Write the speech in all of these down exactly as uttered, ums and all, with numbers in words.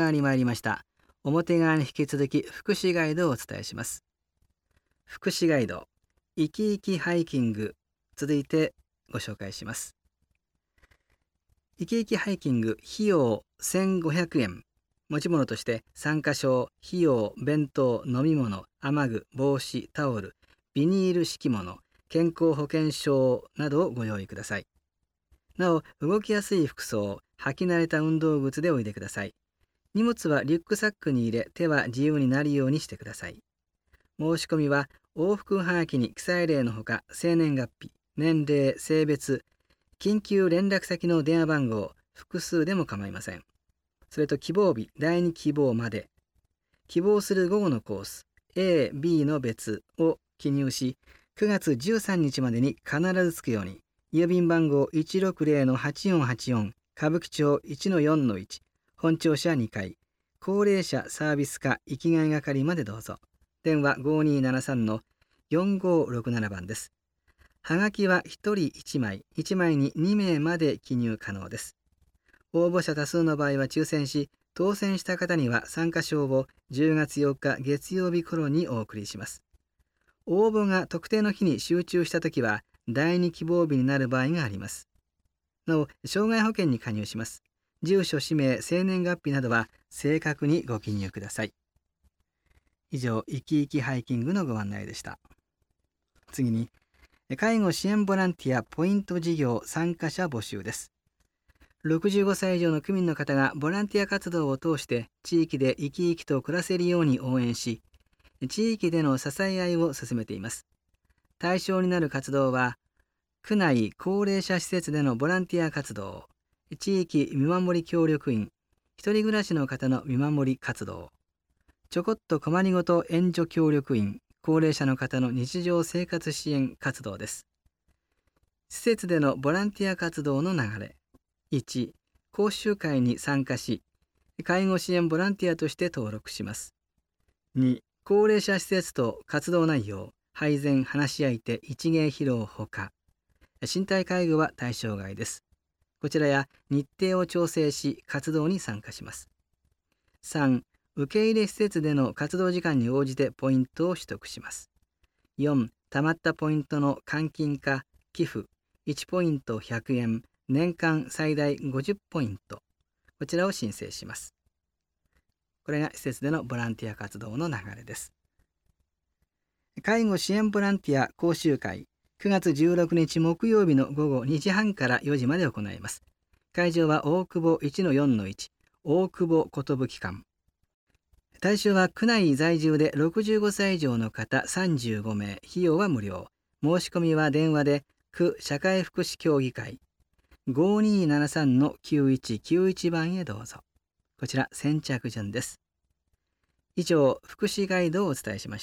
側に参りました。表側に引き続き福祉ガイドをお伝えします。福祉ガイド、生き生きハイキング、続いてご紹介します。生き生きハイキング、費用せんごひゃくえん。持ち物として参加証、費用、弁当、飲み物、雨具、帽子、タオル、ビニール敷物、健康保険証などをご用意ください。なお、動きやすい服装、履き慣れた運動靴でおいでください。荷物はリュックサックに入れ、手は自由になるようにしてください。申し込みは往復はがきに記載例のほか、生年月日、年齢、性別、緊急連絡先の電話番号、複数でも構いません。それと希望日、第二希望まで、希望する午後のコース、A、B の別を記入し、くがつじゅうさんにちまでに必ずつくように、郵便番号 いちろくぜろのはちよんはちよん、歌舞伎町 いちのよんのいち、本庁舎にかい、高齢者サービス課生きがい係までどうぞ。電話ごにーななさんのよんごろくななばんです。はがきはひとりいちまい、いちまいににめいまで記入可能です。応募者多数の場合は抽選し、当選した方には参加証をじゅうがつよっか月曜日頃にお送りします。応募が特定の日に集中したときは、第二希望日になる場合があります。なお、障害保険に加入します。住所、氏名、生年月日などは正確にご記入ください。以上、生き生きハイキングのご案内でした。次に、介護支援ボランティアポイント事業参加者募集です。ろくじゅうごさい以上の区民の方がボランティア活動を通して地域で生き生きと暮らせるように応援し、地域での支え合いを進めています。対象になる活動は、区内高齢者施設でのボランティア活動、地域見守り協力員、一人暮らしの方の見守り活動、ちょこっと困りごと援助協力員、高齢者の方の日常生活支援活動です。施設でのボランティア活動の流れ。いち、講習会に参加し、介護支援ボランティアとして登録します。に、高齢者施設と活動内容、配膳、話し相手、一芸披露ほか。身体介護は対象外です。こちらや日程を調整し、活動に参加します。さん、受け入れ施設での活動時間に応じてポイントを取得します。よん、貯まったポイントの換金か寄付、いちポイントひゃくえん、年間最大ごじゅっポイント、こちらを申請します。これが施設でのボランティア活動の流れです。介護支援ボランティア講習会、くがつじゅうろくにち木曜日のごごにじはんからよじまで行います。会場は大久保 いちのよんのいち、大久保寿館。対象は区内在住でろくじゅうごさい以上の方さんじゅうごめい、費用は無料。申し込みは電話で区社会福祉協議会ごにーななさんのきゅういちきゅういちばんへどうぞ。こちら先着順です。以上、福祉ガイドをお伝えしました。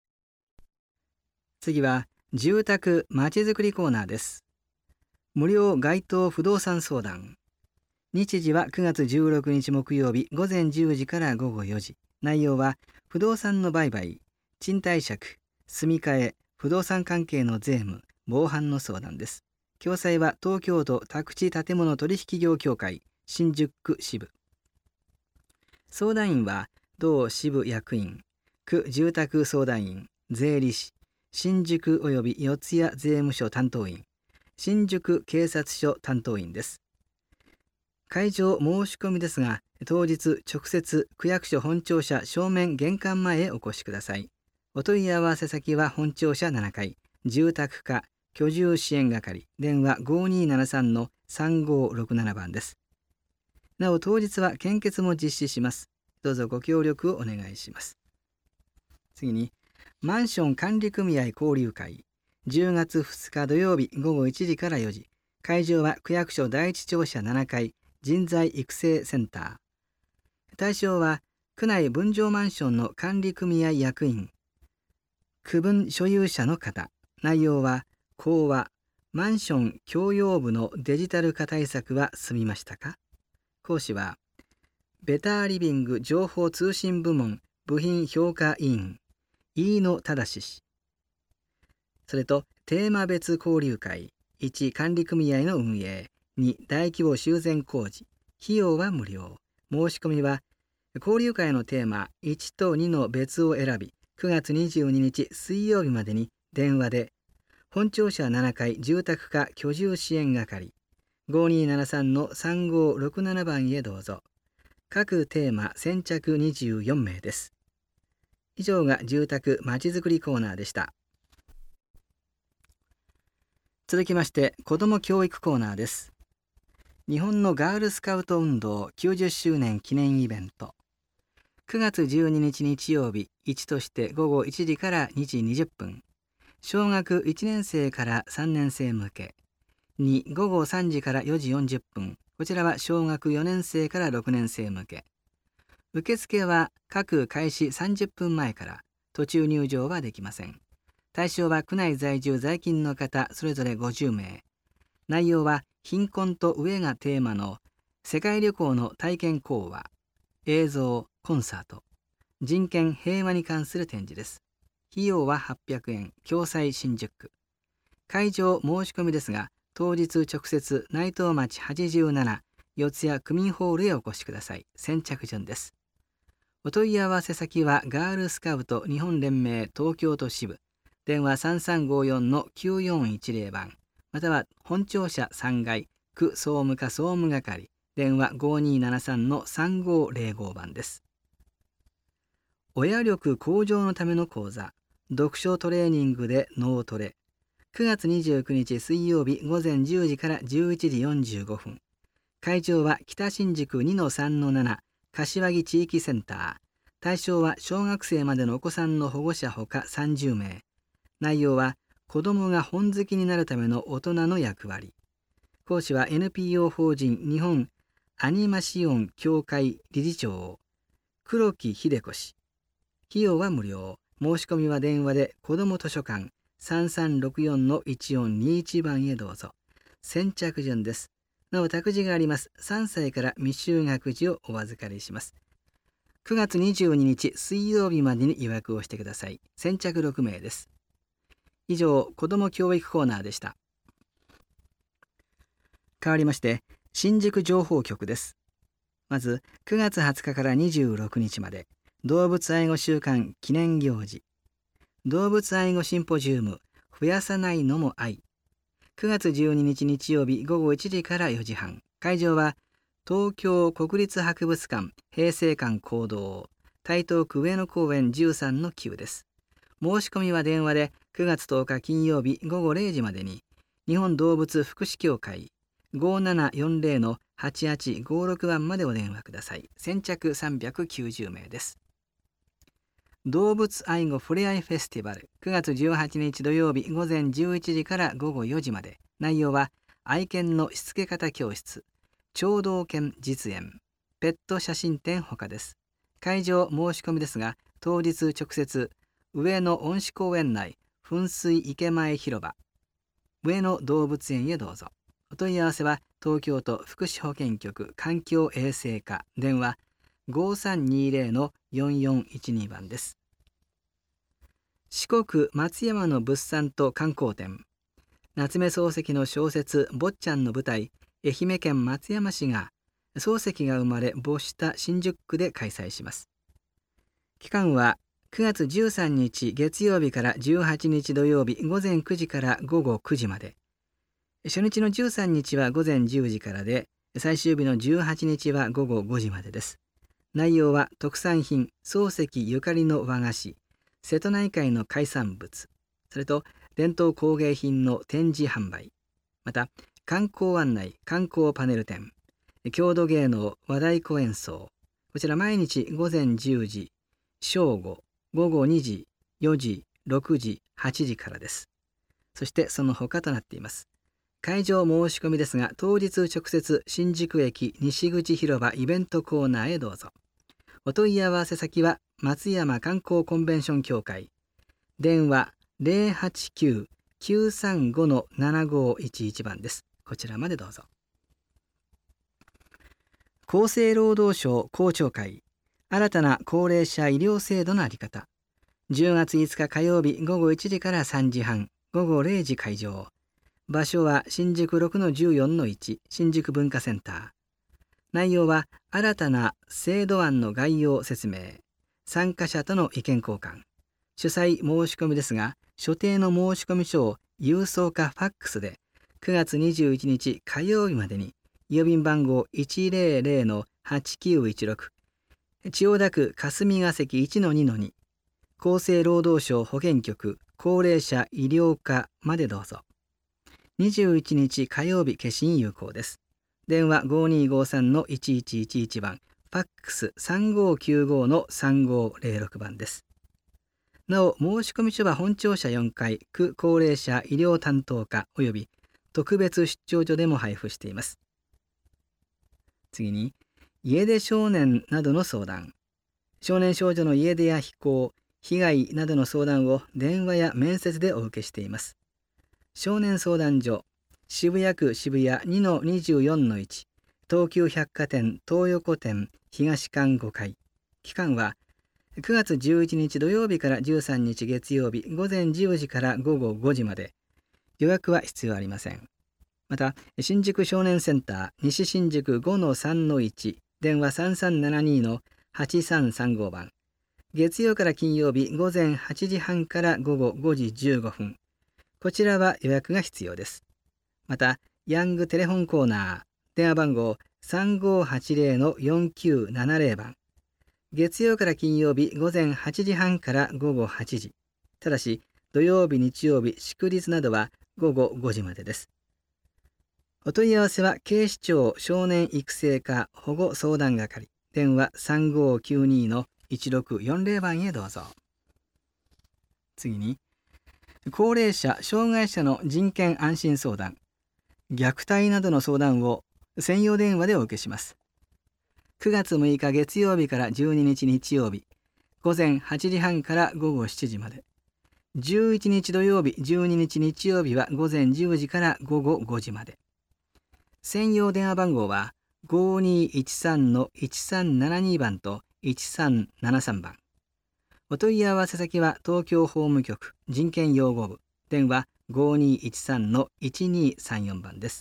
次は住宅まちづくりコーナーです。無料街頭不動産相談。日時はくがつじゅうろくにち木曜日ごぜんじゅうじからごごよじ。内容は不動産の売買、賃貸借、住み替え、不動産関係の税務、防犯の相談です。詳細は東京都宅地建物取引業協会新宿区支部。相談員は同支部役員、区住宅相談員、税理士、新宿及び四谷税務署担当員、新宿警察署担当員です。会場申し込みですが、当日直接区役所本庁舎正面玄関前へお越しください。お問い合わせ先は本庁舎ななかい、住宅課居住支援係、電話ごにーななさんのさんごろくななばんです。なお当日は献血も実施します。どうぞご協力をお願いします。次に、マンション管理組合交流会、じゅうがつふつか土曜日ごごいちじからよじ。会場は区役所第一庁舎ななかい、人材育成センター。対象は区内分譲マンションの管理組合役員、区分所有者の方。内容は講話、マンション共用部のデジタル化対策は済みましたか。講師はベターリビング情報通信部門部品評価委員飯野忠氏。それとテーマ別交流会、いち管理組合の運営、に大規模修繕工事、費用は無料。申し込みは交流会のテーマいちとにの別を選び、くがつにじゅうににち水曜日までに電話で本庁舎ななかい住宅課居住支援係 ごにーななさんのさんごーろくなな 番へどうぞ。各テーマ先着にじゅうよんめいです。以上が住宅まちづくりコーナーでした。続きまして子ども教育コーナーです。日本のガールスカウト運動きゅうじゅっしゅうねん記念イベント、くがつじゅうににち日曜日いちとしてごごいちじからにじにじゅっぷん、小学いちねんせいからさんねんせい向け、にごごさんじからよじよんじゅっぷん、こちらは小学よねんせいからろくねんせい向け。受付は各開始さんじゅっぷんまえから、途中入場はできません。対象は区内在住在勤の方それぞれごじゅうめい。内容は貧困と飢えがテーマの世界旅行の体験講話、映像、コンサート、人権平和に関する展示です。費用ははっぴゃくえん、共済新宿区。会場申し込みですが、当日直接内藤町はちじゅうなな四谷区民ホールへお越しください。先着順です。お問い合わせ先はガールスカウト日本連盟東京都支部、電話さんさんごよんのきゅうよんいちぜろばん、または本庁舎さんがい区総務課総務係、電話ごにーななさんのさんごーぜろごばんです。親力向上のための講座、読書トレーニングで脳トレ、くがつにじゅうくにち水曜日ごぜんじゅうじからじゅういちじよんじゅうごふん。会場は北新宿 にのさんのなな 柏木地域センター。対象は小学生までのお子さんの保護者ほかさんじゅうめい。内容は子どもが本好きになるための大人の役割。講師は エヌピーオー 法人日本アニマシオン協会理事長黒木秀子氏。費用は無料。申し込みは電話で子ども図書館さんさんろくよんのいちよんにいちばんへどうぞ。先着順です。なお託児があります。さんさいから未就学児をお預かりします。くがつにじゅうににち水曜日までに予約をしてください。先着ろくめいです。以上、子ども教育コーナーでした。変わりまして新宿情報局です。まずくがつはつかからにじゅうろくにちまで動物愛護週間記念行事、動物愛護シンポジウム増やさないのも愛、くがつじゅうににち日曜日ごごいちじからよじはん、会場は東京国立博物館平成館講堂台東区上野公園じゅうさんのきゅうです。申し込みは電話でくがつとおか金曜日ごごれいじまでに日本動物福祉協会 ごななよんぜろのはちはちごろくばんまでお電話ください。先着さんびゃくきゅうじゅうめいです。動物愛護ふれあいフェスティバルくがつじゅうはちにち土曜日ごぜんじゅういちじからごごよじまで。内容は愛犬のしつけ方教室、聴導犬実演、ペット写真展ほかです。会場申し込みですが、当日直接上野恩賜公園内噴水池前広場上野動物園へどうぞ。お問い合わせは東京都福祉保健局環境衛生課、電話ごさんにぜろのよんよんいちにばんです。四国松山の物産と観光展、夏目漱石の小説坊ちゃんの舞台、愛媛県松山市が漱石が生まれ没した新宿区で開催します。期間はくがつじゅうさんにち月曜日からじゅうはちにち土曜日ごぜんくじからごごくじまで。初日のじゅうさんにちはごぜんじゅうじからで、最終日のじゅうはちにちはごごごじまでです。内容は特産品漱石ゆかりの和菓子、瀬戸内海の海産物、それと伝統工芸品の展示販売、また観光案内観光パネル展、郷土芸能和太鼓演奏、こちら毎日ごぜんじゅうじ、正午、ごごにじ、よじ、ろくじ、はちじからです。そしてその他となっています。会場申し込みですが、当日直接新宿駅西口広場イベントコーナーへどうぞ。お問い合わせ先は松山観光コンベンション協会、電話 ゼロはちきゅう きゅうさんご のななごいちいちばんです。こちらまでどうぞ。厚生労働省公聴会、新たな高齢者医療制度のあり方、じゅうがついつか火曜日ごごいちじからさんじはん、ごごれいじ会場。場所は新宿 ろくのじゅうよんのいち 新宿文化センター。内容は新たな制度案の概要説明、参加者との意見交換、主催申し込みですが、所定の申し込み書を郵送かファックスでくがつにじゅういちにち火曜日までに、郵便番号 いちぜろぜろのはちきゅういちろく、千代田区霞が関 いちのにのに、厚生労働省保健局高齢者医療課までどうぞ。にじゅういちにち火曜日消印有効です。電話 ごにーごさんのいちいちいちいち 番、ファックス さんごきゅうごのさんごぜろろく 番です。なお、申込書は本庁舎よんかい区高齢者医療担当課及び特別出張所でも配布しています。次に、家出少年などの相談。少年少女の家出や非行、被害などの相談を電話や面接でお受けしています。少年相談所、渋谷区渋谷 にのにじゅうよんのいち、東急百貨店東横店東館ごかい。期間はくがつじゅういちにち土曜日からじゅうさんにち月曜日午前じゅうじから午後ごじまで。予約は必要ありません。また、新宿少年センター西新宿 ごのさんのいち、電話さんさんななにのはちさんさんご 番。月曜から金曜日午前はちじはんから午後ごじじゅうごふん。こちらは予約が必要です。また、ヤングテレホンコーナー、電話番号 さんごはちぜろのよんきゅうななぜろ 番。月曜から金曜日午前はちじはんから午後はちじ。ただし、土曜日、日曜日、祝日などは午後ごじまでです。お問い合わせは警視庁少年育成課保護相談係、電話 さんごきゅうにのいちろくよんぜろ 番へどうぞ。次に、高齢者・障害者の人権安心相談、虐待などの相談を専用電話でお受けします。くがつむいか月曜日からじゅうににち日曜日、午前はちじはんから午後しちじまで。じゅういちにち土曜日、じゅうににち日曜日は午前じゅうじから午後ごじまで。専用電話番号は ごにいちさんのいちさんななに 番といちさんななさん 番。お問い合わせ先は東京法務局人権擁護部、電話 ごにいちさんのいちにさんよん 番です。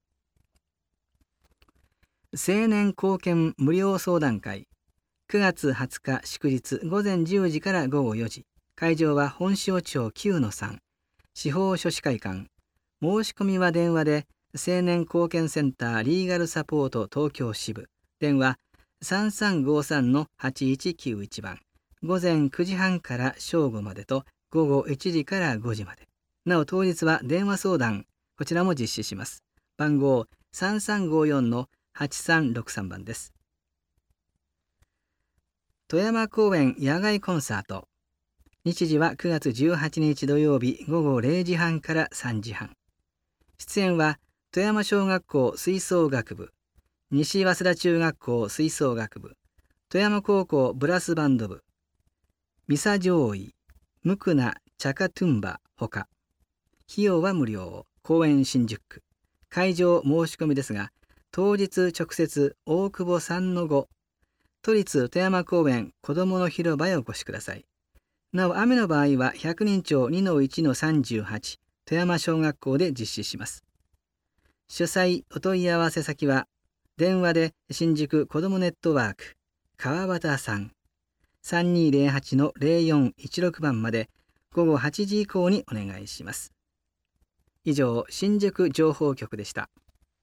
青年貢献無料相談会、くがつはつか祝日午前じゅうじから午後よじ。会場は本塩町 きゅうのさん、司法書士会館。申し込みは電話で青年貢献センターリーガルサポート東京支部、電話 さんさんごさんのはちいちきゅういち 番。午前くじはんから正午までと午後いちじからごじまで。なお当日は電話相談、こちらも実施します。番号さんさんごよんのはちさんろくさん 番です。富山公園野外コンサート。日時はくがつじゅうはちにち土曜日午後れいじはんからさんじはん。出演は富山小学校吹奏楽部、西早稲田中学校吹奏楽部、富山高校ブラスバンド部、ミサ上位、ムクナチャカトゥンバほか。費用は無料。公園新宿区。会場申し込みですが、当日直接大久保さんのご、都立富山公園子どもの広場へお越しください。なお雨の場合は百人町 にのいちのさんじゅうはち 富山小学校で実施します。主催お問い合わせ先は電話で新宿子どもネットワーク川端さん さんにーぜろはちのぜろよんいちろく 番まで午後はちじ以降にお願いします。以上、新宿情報局でした。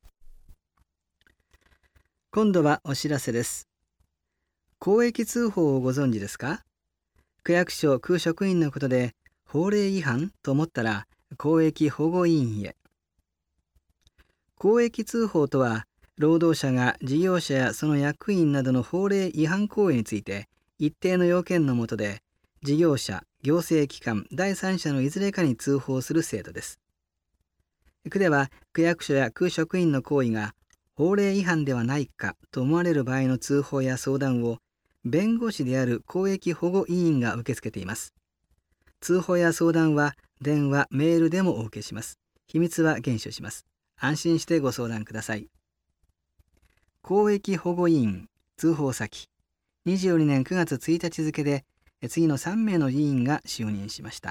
今度はお知らせです。公益通報をご存知ですか？区役所区職員のことで法令違反と思ったら公益保護委員へ。公益通報とは、労働者が事業者やその役員などの法令違反行為について一定の要件の下で事業者、行政機関、第三者のいずれかに通報する制度です。区では区役所や区職員の行為が法令違反ではないかと思われる場合の通報や相談を弁護士である公益保護委員が受け付けています。通報や相談は電話、メールでもお受けします。秘密は厳守します。安心してご相談ください。公益保護委員通報先、にじゅうにねんくがつついたち付で次のさんめいの委員が就任しました。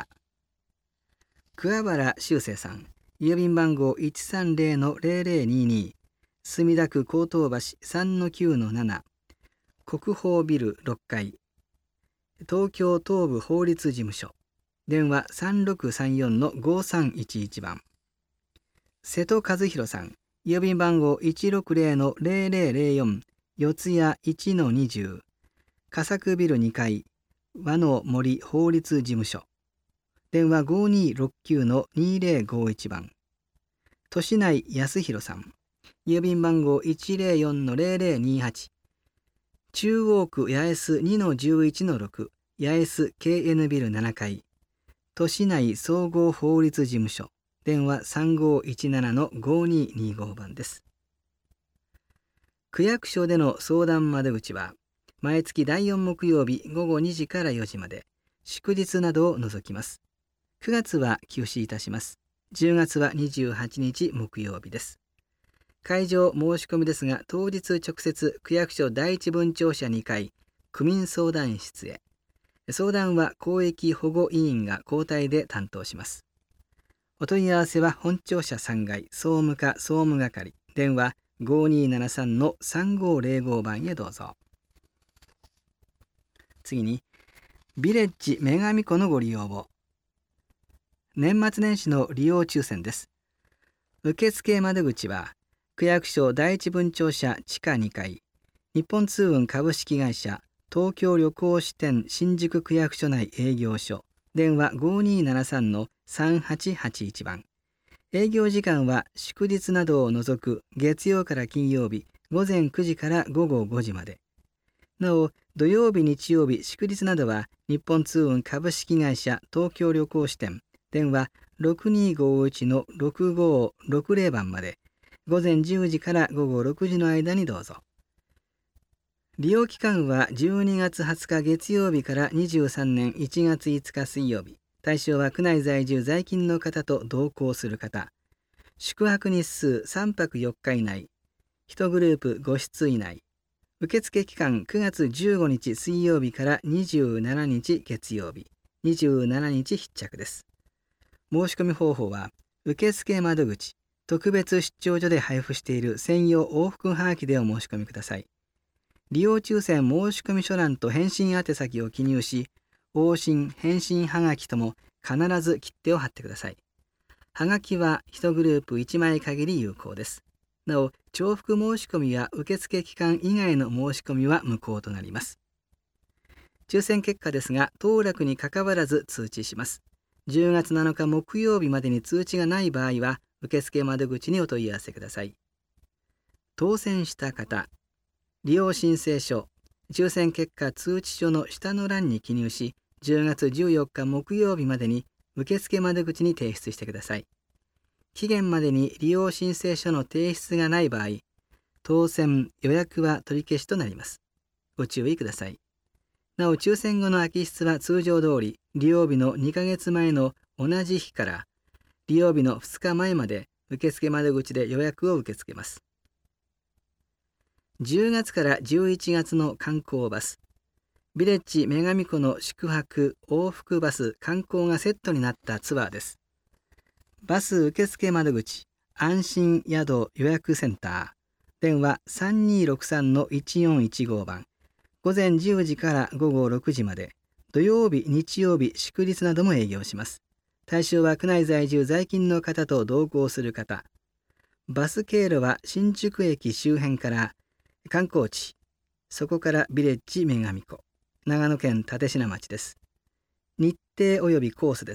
桑原修正さん、郵便番号 いちさんぜろのぜろぜろにに、 墨田区江東橋 さんのきゅうのなな、国宝ビルろっかい、東京東部法律事務所、電話 さんろくさんよんのごさんいちいち 番。瀬戸和弘さん、郵便番号 いちろくゼロのゼロゼロゼロよん、四谷 いちのにじゅう、佳作ビルにかい、和の森法律事務所、電話 ごにろくきゅうのにゼロごいち 番。都内康弘さん、郵便番号 いちゼロよんのゼロゼロにはち、中央区八重洲 にのじゅういちのろく、八重洲 ケーエヌ ビルななかい、都市内総合法律事務所、電話 さんごいちななのごににご 番です。区役所での相談窓口は、毎月だいよん木曜日午後にじからよじまで、祝日などを除きます。くがつは休止いたします。じゅうがつはにじゅうはちにち木曜日です。会場申し込みですが、当日直接区役所第一分庁舎にかい、区民相談室へ。相談は公益保護委員が交代で担当します。お問い合わせは本庁舎さんがい総務課総務係、電話 ごにななさんのさんごゼロご 番へどうぞ。次に、ビレッジ女神湖のご利用を。年末年始の利用抽選です。受付窓口は、区役所第一分庁舎地下にかい、日本通運株式会社東京旅行支店新宿区役所内営業所、電話 ごにななさんのさんはちはちいち 番。営業時間は祝日などを除く月曜から金曜日ごぜんくじから午後ごじまで。なお、土曜日日曜日祝日などは日本通運株式会社東京旅行支店、電話 ろくにごいちのろくごろくゼロ 番まで、ごぜんじゅうじから午後ろくじの間にどうぞ。利用期間はじゅうにがつはつか月曜日からにじゅうさんねんいちがついつか水曜日。対象は区内在住在勤の方と同行する方。宿泊日数さんぱくよっか以内。いちグループご室以内。受付期間くがつじゅうごにち水曜日からにじゅうしちにち月曜日。にじゅうしちにち必着です。申し込み方法は、受付窓口、特別出張所で配布している専用往復はがきでお申し込みください。利用抽選申し込み書欄と返信宛先を記入し、往診返信はがきとも必ず切手を貼ってください。はがきはいちグループいちまい限り有効です。なお、重複申し込みや受付期間以外の申し込みは無効となります。抽選結果ですが、当落にかかわらず通知します。じゅうがつなのか木曜日までに通知がない場合は、受付窓口にお問い合わせください。当選した方、利用申請書、抽選結果通知書の下の欄に記入し、じゅうがつじゅうよっか木曜日までに受付窓口に提出してください。期限までに利用申請書の提出がない場合、当選予約は取り消しとなります。ご注意ください。なお、抽選後の空き室は通常通り、利用日のにかげつまえの同じ日から、利用日のふつかまえまで受付窓口で予約を受け付けます。じゅうがつからじゅういちがつの観光バス。ビレッジ女神湖の宿泊往復バス観光がセットになったツアーです。バス受付窓口安心宿予約センター、電話 さんにろくさんのいちよんいちご 番、ごぜんじゅうじから午後ろくじまで、土曜日日曜日祝日なども営業します。対象は区内在住在勤の方と同行する方。バス経路は新宿駅周辺から観光地、そこからビレッジ女神湖、長野県立科町です。日程及びコースです。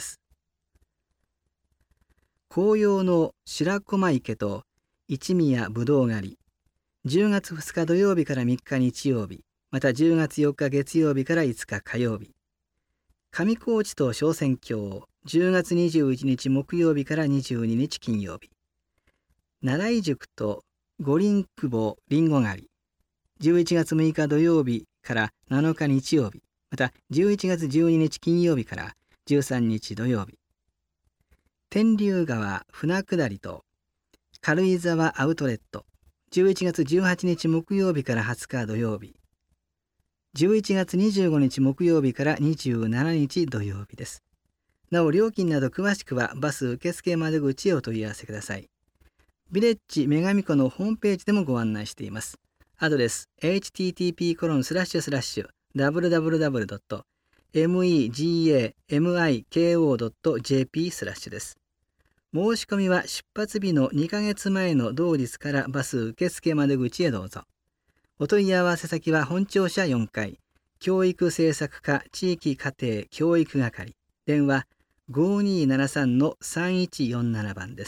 紅葉の白駒池と一宮ぶどう狩り、じゅうがつふつか土曜日からみっか日曜日、またじゅうがつよっか月曜日からいつか火曜日。上高地と昇仙峡、じゅうがつにじゅういちにち木曜日からにじゅうににち金曜日。奈良井宿と五輪久保りんご狩り、じゅういちがつむいか土曜日からなのか日曜日、またじゅういちがつじゅうににち金曜日からじゅうさんにち土曜日。天竜川船下りと軽井沢アウトレット、じゅういちがつじゅうはちにち木曜日からはつか土曜日。じゅういちがつにじゅうごにち木曜日からにじゅうしちにち土曜日です。なお、料金など詳しくはバス受付窓口へお問い合わせください。 ビレッジ女神湖のホームページでもご案内しています。アドレス エイチティーティーピーコロンスラッシュスラッシュダブリューダブリューダブリュードットメガミコドットジェーピー スラッシュです。申し込みは出発日のにかげつまえの同日からバス受付窓口へどうぞ。お問い合わせ先は本庁舎よんかい、教育政策課地域家庭教育係、電話 ごにーななさんのさんいちよんなな 番です。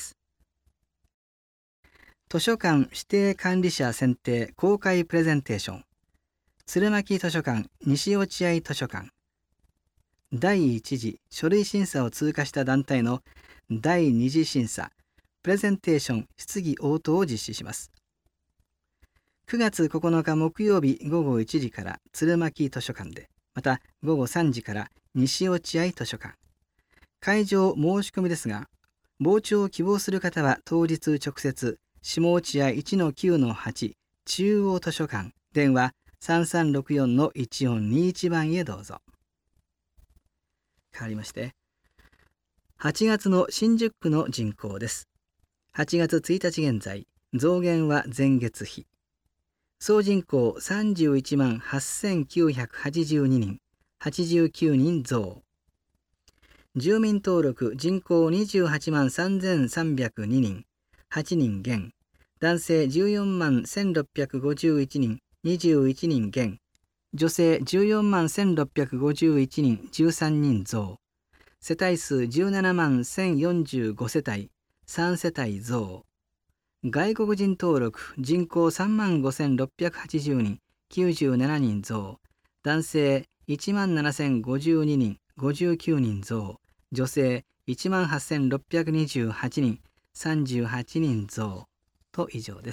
図書館指定管理者選定公開プレゼンテーション、鶴巻図書館西落合図書館、だいいち次書類審査を通過した団体のだいに次審査プレゼンテーション質疑応答を実施します。くがつここのか木曜日ごごいちじから鶴巻図書館で、またごごさんじから西落合図書館。会場申し込みですが、傍聴を希望する方は当日直接下落合 いちのきゅうのはち 中央図書館、電話 さんさんろくよんのいちよんにいち 番へどうぞ。変わりまして、はちがつの新宿区の人口です。はちがつついたち現在、増減は前月比。総人口さんじゅういちまんはっせんきゅうひゃくはちじゅうににん、はちじゅうきゅうにん増。住民登録人口にじゅうはちまんさんぜんさんびゃくににん、はちにん減。男性じゅうよんまんせんろっぴゃくごじゅういちにん、にじゅういちにん減。女性じゅうよんまんせんろっぴゃくごじゅういちにん、じゅうさんにん増。世帯数じゅうななまんせんよんじゅうごせたい、さんせたい増。外国人登録人口さんまんごせんろっぴゃくはちじゅうにん、きゅうじゅうななにん増。男性いちまんななせんごじゅうににん、ごじゅうきゅうにん増。女性いちまんはっせんろっぴゃくにじゅうはちにん、さんじゅうはちにん増と以上です。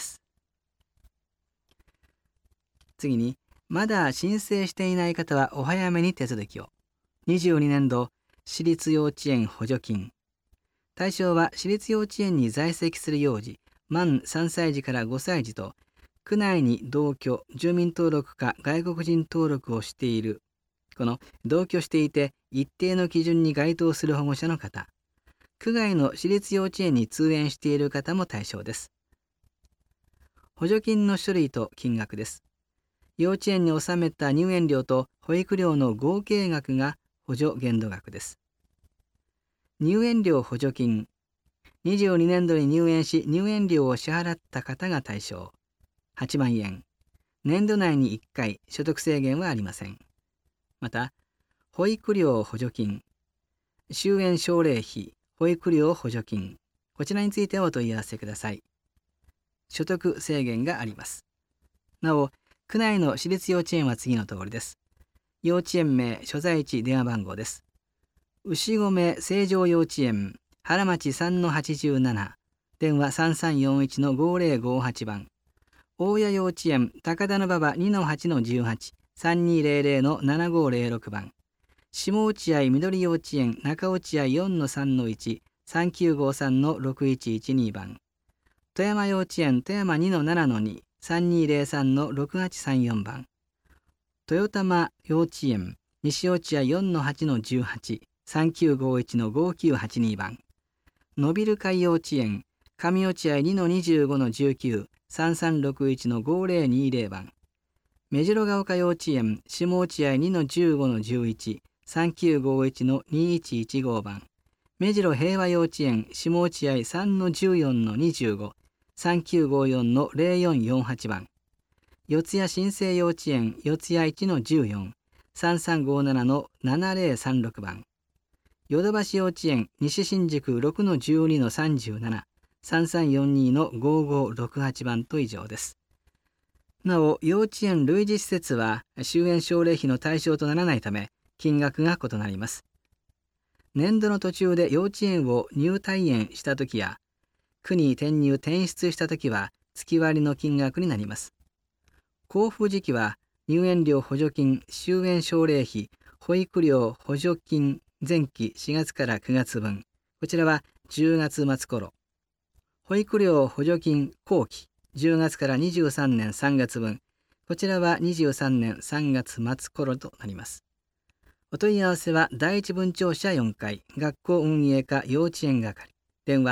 次に、まだ申請していない方はお早めに手続きを。にじゅうにねんど私立幼稚園補助金。対象は私立幼稚園に在籍する幼児、満さんさい児からごさい児と、区内に同居、住民登録か外国人登録をしている、この同居していて一定の基準に該当する保護者の方、区外の私立幼稚園に通園している方も対象です。補助金の種類と金額です。幼稚園に納めた入園料と保育料の合計額が補助限度額です。入園料補助金。にじゅうにねんどに入園し入園料を支払った方が対象。はちまんえん。年度内にいっかい、所得制限はありません。また、保育料補助金。終園奨励費、保育料補助金。こちらについてお問い合わせください。所得制限があります。なお、区内の私立幼稚園は次の通りです。幼稚園名、所在地、電話番号です。牛込成城幼稚園、原町 さんのはちじゅうなな、電話 さんさんよんいちのごぜろごはち 番。大谷幼稚園、高田馬場 にのはちのじゅうはち、さんにーぜろぜろのななごぜろろく 番。下落合緑幼稚園、中落合 よんのさんのいち、さんきゅうごさんのろくいちいちに 番。富山幼稚園、富山 にのななのに、さんにーぜろさんのろくはちさんよん 番。豊玉幼稚園、西落合 よんのはちのじゅうはち、さんきゅうごいちのごきゅうはちに 番。のびる会幼稚園、上落合 にのにじゅうごのじゅうきゅう、さんさんろくいちのごぜろにぜろ 番。目白ヶ丘幼稚園、下落合 にのじゅうごのじゅういち、さんきゅうごいちのにいちいちご 番。目白平和幼稚園、下落合 さんのじゅうよんのにじゅうご、さんきゅうごよんのぜろよんよんはち 番。四谷新生幼稚園、四谷いちのじゅうよん、さんさんごななのななぜろさんろく 番。ヨドバシ幼稚園、西新宿 ろくのじゅうにのさんじゅうなな、さんさんよんにのごごろくはち 番と以上です。なお、幼稚園類似施設は終園奨励費の対象とならないため、金額が異なります。年度の途中で幼稚園を入退園したときや、区に転入転出したときは月割りの金額になります。交付時期は入園料補助金、終園奨励費、保育料補助金前期しがつからくがつぶん、こちらはじゅうがつ末頃。保育料補助金後期、じゅうがつからにじゅうさんねんさんがつぶん、こちらはにじゅうさんねんさんがつ末頃となります。お問い合わせは第一分庁舎よんかい、学校運営課幼稚園係、電話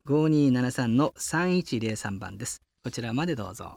ごにーななさんのさんいちぜろさんばんです。こちらまでどうぞ。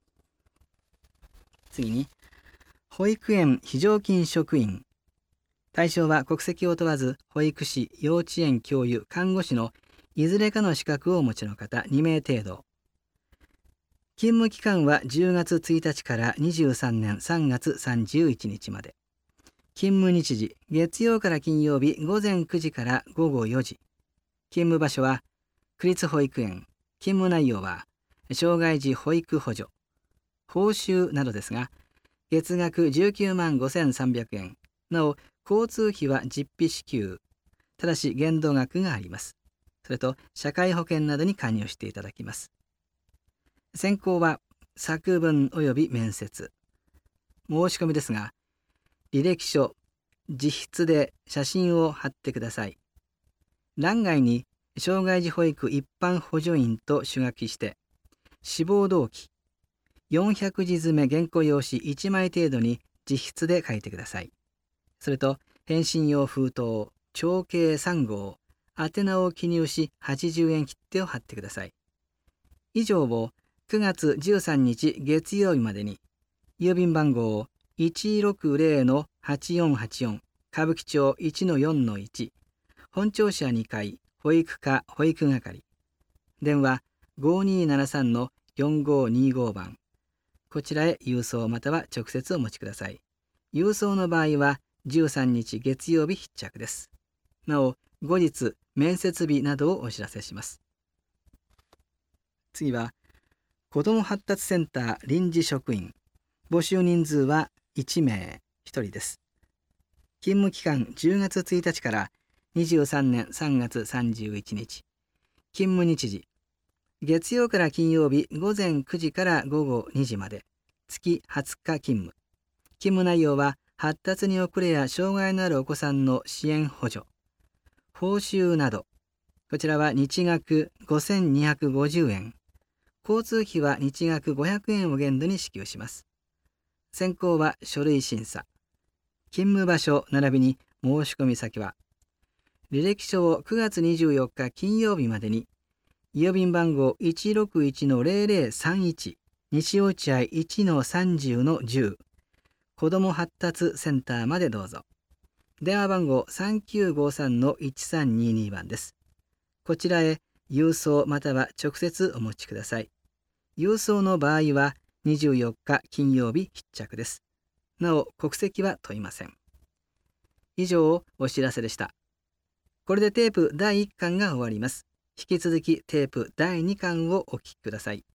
次に、保育園非常勤職員。対象は国籍を問わず、保育士、幼稚園教諭、看護師のいずれかの資格をお持ちの方にめい程度。勤務期間はじゅうがつついたちからにじゅうさんねんさんがつさんじゅういちにちまで。勤務日時、月曜から金曜日ごぜんくじからごごよじ。勤務場所は区立保育園。勤務内容は障害児保育補助、報酬などですが、月額じゅうきゅうまんごせんさんびゃくえん。なお、交通費は実費支給。ただし限度額があります。それと社会保険などに加入していただきます。選考は作文及び面接。申し込みですが、履歴書、自筆で写真を貼ってください。欄外に障害児保育一般補助員と手書きして、志望動機、よんひゃくじ詰め原稿用紙いちまい程度に自筆で書いてください。それと返信用封筒、長径さんごう、宛名を記入しはちじゅうえん切手を貼ってください。以上をくがつじゅうさんにち月曜日までに、郵便番号 いちろくぜろのはちよんはちよん 歌舞伎町 いちのよんのいち、本庁舎にかい保育課保育係、電話ごにーななさんのよんごにーごばん、こちらへ郵送または直接お持ちください。郵送の場合はじゅうさんにち月曜日必着です。なお、後日面接日などをお知らせします。次は、子ども発達センター臨時職員。募集人数はいちめい、ひとりです。勤務期間じゅうがつついたちからにじゅうさんねんさんがつさんじゅういちにち。勤務日時、月曜から金曜日ごぜんくじからごごにじまで。月はつか勤務。勤務内容は発達に遅れや障害のあるお子さんの支援補助、報酬など。こちらは日額ごせんにひゃくごじゅうえん。交通費は日額ごひゃくえんを限度に支給します。選考は書類審査。勤務場所並びに申し込み先は、履歴書をくがつにじゅうよっか金曜日までに、郵便番号 いちろくいちのぜろぜろさんいち、西落合 いちのさんじゅうのじゅう、子ども発達センターまでどうぞ。電話番号 さんきゅうごさんのいちさんにーにー 番です。こちらへ郵送または直接お持ちください。郵送の場合はにじゅうよっか金曜日必着です。なお、国籍は問いません。以上、お知らせでした。これでテープだいいっかんが終わります。引き続きテープだいにかんをお聞きください。